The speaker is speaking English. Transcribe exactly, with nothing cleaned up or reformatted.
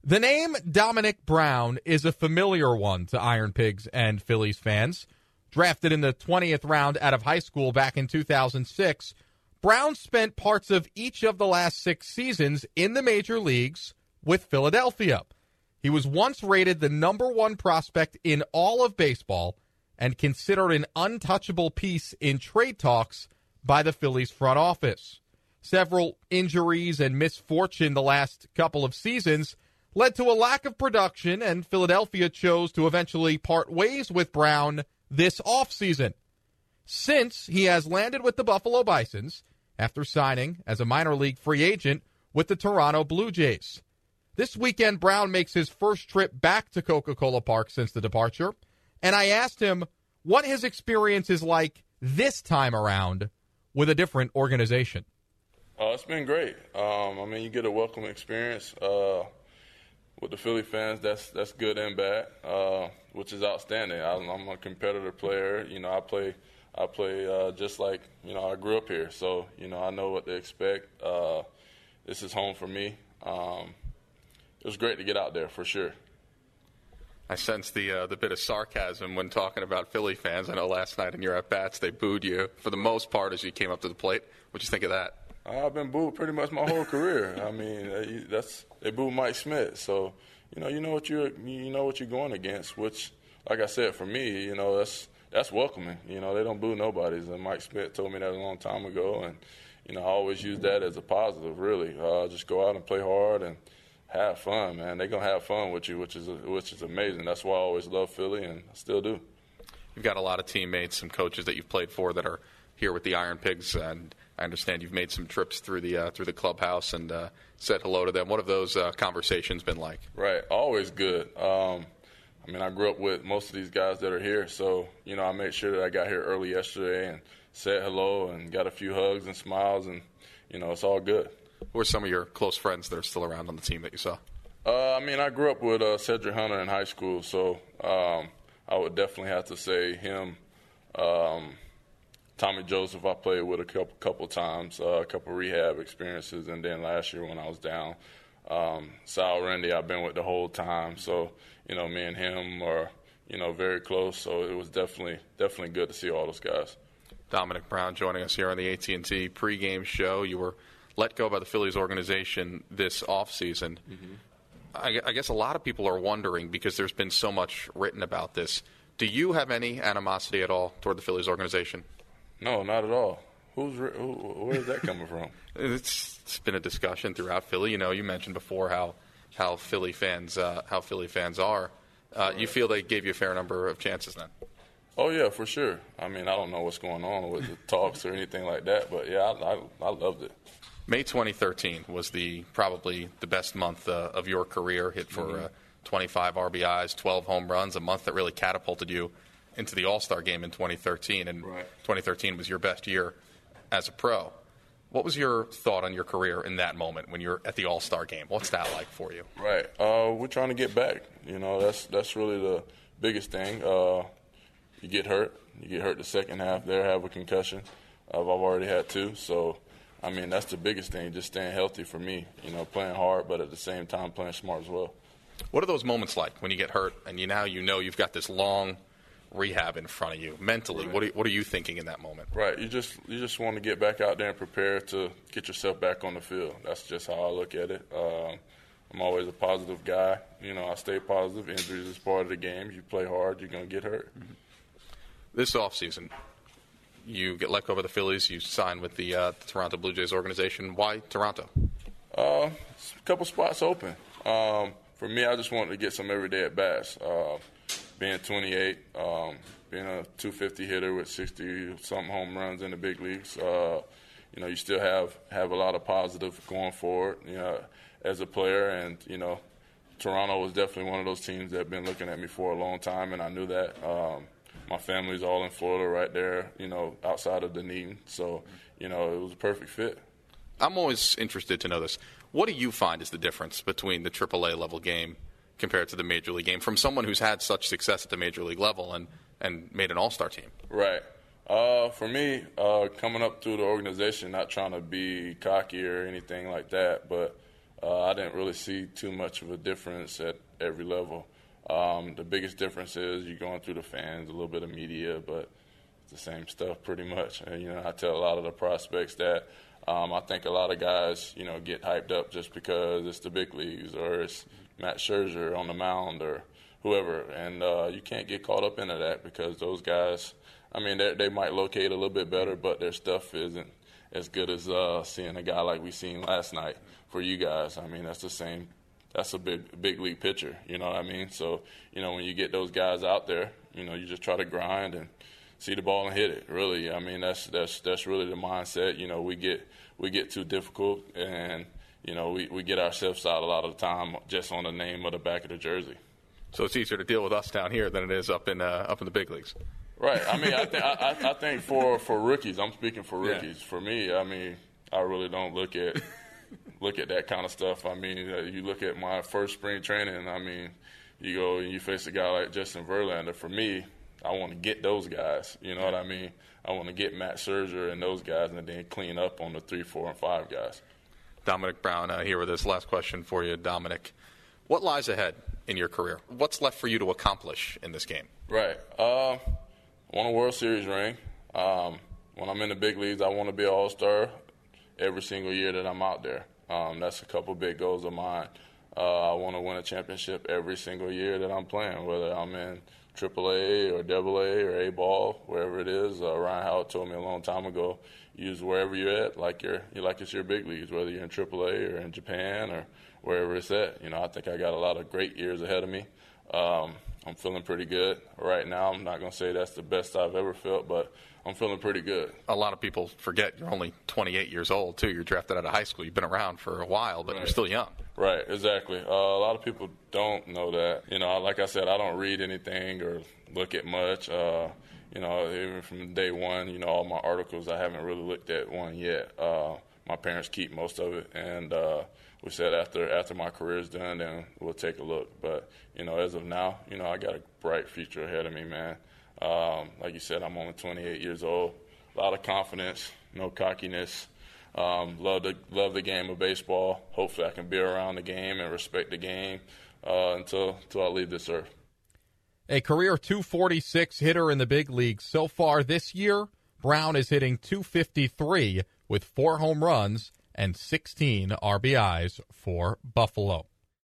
The name Dominic Brown is a familiar one to Iron Pigs and Phillies fans. Drafted in the twentieth round out of high school back in two thousand six, Brown spent parts of each of the last six seasons in the major leagues with Philadelphia. He was once rated the number one prospect in all of baseball and considered an untouchable piece in trade talks by the Phillies front office. Several injuries and misfortune the last couple of seasons led to a lack of production, and Philadelphia chose to eventually part ways with Brown this offseason. Since, he has landed with the Buffalo Bisons after signing as a minor league free agent with the Toronto Blue Jays. This weekend, Brown makes his first trip back to Coca-Cola Park since the departure, and I asked him what his experience is like this time around with a different organization. Uh, it's been great. Um, I mean, you get a welcome experience. Uh, With the Philly fans, that's that's good and bad, uh, which is outstanding. I, I'm a competitive player. You know, I play I play uh, just like, you know, I grew up here. So, you know, I know what to expect. Uh, this is home for me. Um, it was great to get out there, for sure. I sense the uh, the bit of sarcasm when talking about Philly fans. I know last night in your at-bats they booed you for the most part as you came up to the plate. What'd you think of that? I've been booed pretty much my whole career. I mean, that's they booed Mike Smith, so you know, you know what you're, you know what you're going against. Which, like I said, for me, you know, that's that's welcoming. You know, they don't boo nobody. And Mike Smith told me that a long time ago, and you know, I always use that as a positive. Really, uh, just go out and play hard and have fun, man. They're gonna have fun with you, which is which is amazing. That's why I always love Philly, and I still do. You've got a lot of teammates, some coaches that you've played for that are here with the Iron Pigs, and I understand you've made some trips through the uh, through the clubhouse and uh, said hello to them. What have those uh, conversations been like? Right, always good. Um, I mean, I grew up with most of these guys that are here, so you know, I made sure that I got here early yesterday and said hello and got a few hugs and smiles, and you know, it's all good. Who are some of your close friends that are still around on the team that you saw? Uh, I mean, I grew up with uh, Cedric Hunter in high school, so um, I would definitely have to say him. Um, Tommy Joseph, I played with a couple couple times, uh, a couple rehab experiences, and then last year when I was down, um, Sal Rendy, I've been with the whole time. So, you know, me and him are, you know, very close. So it was definitely definitely good to see all those guys. Dominic Brown joining us here on the A T and T pregame show. You were let go by the Phillies organization this offseason. Mm-hmm. I, I guess a lot of people are wondering, because there's been so much written about this, do you have any animosity at all toward the Phillies organization? No, not at all. Who's who, where is that coming from? It's, it's been a discussion throughout Philly. You know, you mentioned before how how Philly fans uh, how Philly fans are. Uh, you feel they gave you a fair number of chances then? Oh yeah, for sure. I mean, I don't know what's going on with the talks or anything like that, but yeah, I, I, I loved it. May twenty thirteen was the probably the best month uh, of your career. Hit for mm-hmm. uh, twenty-five R B Is, twelve home runs. A month that really catapulted you into the All-Star game in twenty thirteen, and right. twenty thirteen was your best year as a pro. What was your thought on your career in that moment when you're at the All-Star game? What's that like for you? Right. Uh, we're trying to get back. You know, that's that's really the biggest thing. Uh, you get hurt. You get hurt the second half there, have a concussion. Uh, I've already had two. So, I mean, that's the biggest thing, just staying healthy for me. You know, playing hard, but at the same time playing smart as well. What are those moments like when you get hurt and you now you know you've got this long rehab in front of you mentally? Right. What are, what are you thinking in that moment? Right. You just you just want to get back out there and prepare to get yourself back on the field. That's just how I look at it. Um, I'm always a positive guy. You know, I stay positive. Injuries is part of the game. You play hard, you're going to get hurt. Mm-hmm. This offseason, you get let go by the Phillies. You sign with the, uh, the Toronto Blue Jays organization. Why Toronto? Uh, a couple spots open. Um, for me, I just wanted to get some everyday at-bats. Uh, being twenty-eight, um, being a two fifty hitter with sixty-something home runs in the big leagues, uh, you know, you still have, have a lot of positive going forward, you know, as a player. And, you know, Toronto was definitely one of those teams that have been looking at me for a long time, and I knew that. Um, my family's all in Florida right there, you know, outside of Dunedin. So, you know, it was a perfect fit. I'm always interested to know this. What do you find is the difference between the triple A level game compared to the Major League game from someone who's had such success at the Major League level and, and made an all-star team? Right. Uh, for me, uh, coming up through the organization, not trying to be cocky or anything like that, but uh, I didn't really see too much of a difference at every level. Um, the biggest difference is you're going through the fans, a little bit of media, but it's the same stuff pretty much. And, you know, I tell a lot of the prospects that um, I think a lot of guys, you know, get hyped up just because it's the big leagues or it's Matt Scherzer on the mound or whoever. And uh, you can't get caught up into that because those guys, I mean, they might locate a little bit better, but their stuff isn't as good as uh, seeing a guy like we seen last night for you guys. I mean, that's the same. That's a big, big league pitcher. You know what I mean? So, you know, when you get those guys out there, you know, you just try to grind and see the ball and hit it. Really, I mean, that's that's that's really the mindset. You know, we get we get too difficult, and you know, we, we get ourselves out a lot of the time just on the name of the back of the jersey. So it's easier to deal with us down here than it is up in uh, up in the big leagues. Right. I mean, I, th- I, I think for, for rookies, I'm speaking for rookies. Yeah. For me, I mean, I really don't look at look at that kind of stuff. I mean, uh, you look at my first spring training, I mean, you go and you face a guy like Justin Verlander. For me, I want to get those guys. You know what I mean? I want to get Matt Scherzer and those guys and then clean up on the three, four, and five guys. Dominic Brown uh, here with this last question for you, Dominic. What lies ahead in your career? What's left for you to accomplish in this game? Right. Uh, I want a World Series ring. Um, when I'm in the big leagues, I want to be an all-star every single year that I'm out there. Um, that's a couple big goals of mine. Uh, I want to win a championship every single year that I'm playing, whether I'm in triple A or double A or A-ball, wherever it is. Uh, Ryan Howard told me a long time ago, use wherever you're at like you're, you like it's your big leagues, whether you're in triple A or in Japan or wherever it's at. You know, I think I got a lot of great years ahead of me. Um, I'm feeling pretty good right now. I'm not going to say that's the best I've ever felt, but I'm feeling pretty good. A lot of people forget you're only twenty-eight years old, too. You're drafted out of high school. You've been around for a while, but right. You're still young. Right, exactly. Uh, a lot of people don't know that. You know, like I said, I don't read anything or look at much. Uh, you know, even from day one, you know, all my articles, I haven't really looked at one yet. Uh, my parents keep most of it, and uh, we said after after my career is done, then we'll take a look. But, you know, as of now, you know, I got a bright future ahead of me, man. Um, like you said, I'm only twenty-eight years old. A lot of confidence, no cockiness. Um, love the love the game of baseball. Hopefully, I can be around the game and respect the game uh, until until I leave this earth. A career two forty-six hitter in the big leagues so far this year. Brown is hitting two fifty-three with four home runs and sixteen R B Is for Buffalo.